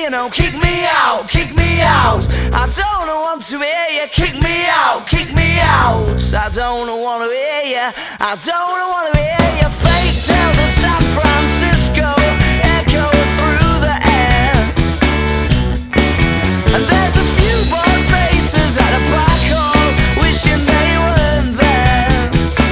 you know. Kick me out, kick me out. I don't want to hear you. Kick me out, kick me out. I don't want to hear you. I don't want to hear you. Fake tales of San Francisco echo through the air. And there's a few bored faces at a black hole wishing they weren't there.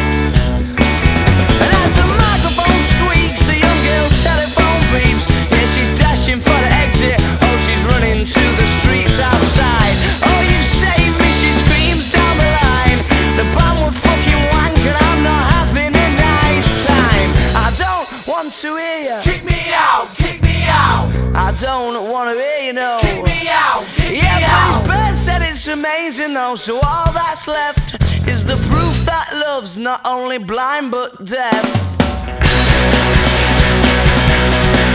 And as the microphone squeaks, the young girl's telephone beeps. Yeah, she's dashing for the exit. Oh, she's running to the streets outside. Oh, you saved me, she screams down the line. The band would fucking wank and I'm not having a nice time. I don't want to hear you. Kick me out, kick me out. I don't want to hear you, no. Kick me out, kick me Yeah, out. but Bird said it's amazing though. So all that's left is the proof that love's not only blind but deaf.